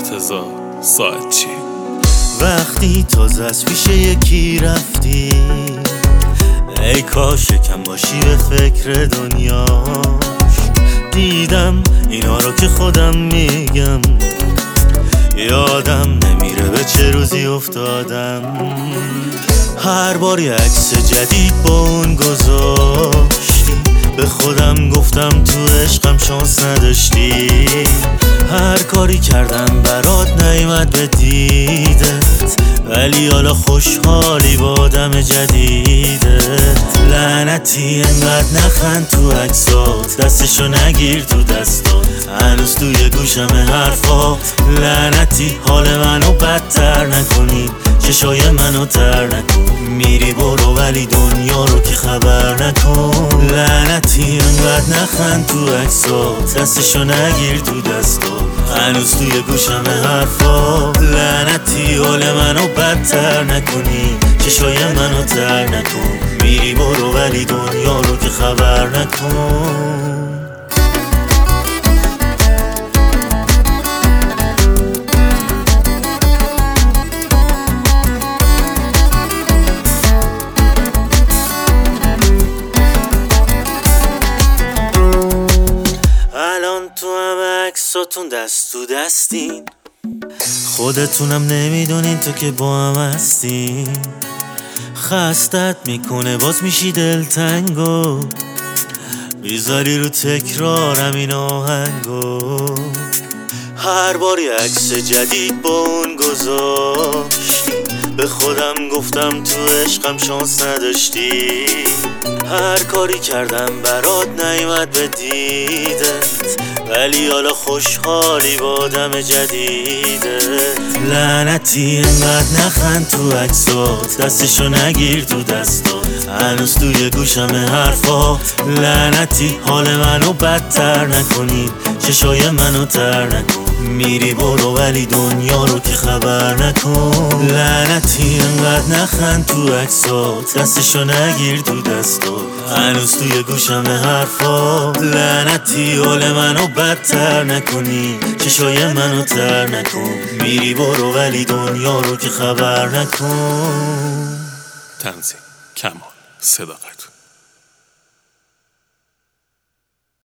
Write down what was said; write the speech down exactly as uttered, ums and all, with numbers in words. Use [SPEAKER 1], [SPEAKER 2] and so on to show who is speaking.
[SPEAKER 1] مرتضی ساعتچی.
[SPEAKER 2] وقتی تازه از پیش یکی رفتی، ای کاش کم باشی به فکر دنیاش. دیدم اینا رو که خودم میگم، یادم نمیره به چه روزی افتادم. هر بار یه عکس جدید با اون گذاشتی، به خودم گفتم تو عشقم شانس نداشتی. هر کاری کردم برات نیومد به دیدت، ولی حالا خوشحالی با آدم جدیدت. لعنتی انقدر نخند تو عکسات، دستشو نگیر تو دستات، هنوز توی گوشم حرفات. لعنتی حال منو بدتر نکنی، چشای منو تر نکن. میری برو ولی دنیا رو که خبر نکن. لعنتی انقدر نخند تو عکسات، دستشو نگیر تو دستات، هنوز توی گوشم حرفات. لعنتی حال منو بدتر نکنی، چشای منو تر نکن. میری برو ولی دنیا رو که خبر نکن. تو همه عکساتون دست تو دستین، خودتونم نمیدونین تو که با هم هستین. خستت میکنه باز میشی دلتنگو، بیزاری رو تکرارم این آهنگو. هر بار یه عکس جدید با اون گذاشتی، به خودم گفتم تو عشقم شانس نداشتی. هر کاری کردم برات نیومد به دیدت، ولی حالا خوشحالی با آدم جدیدت. لعنتی انقدر نخند تو عکسات، دستشو نگیر تو دستات، هنوز توی گوشم حرفات. لعنتی حال منو بدتر نکنی، چشای منو تر نکن. میری برو ولی دنیا رو که خبر نکن. لعنتی انقدر نخند تو عکسات، دستشو نگیر تو دستات، هنوز توی گوشم حرفات. لعنتی حال منو بدتر نکنی، چشای منو تر نکن. میری برو ولی دنیا رو که خبر نکن.
[SPEAKER 1] تنظیم کمال صداقت.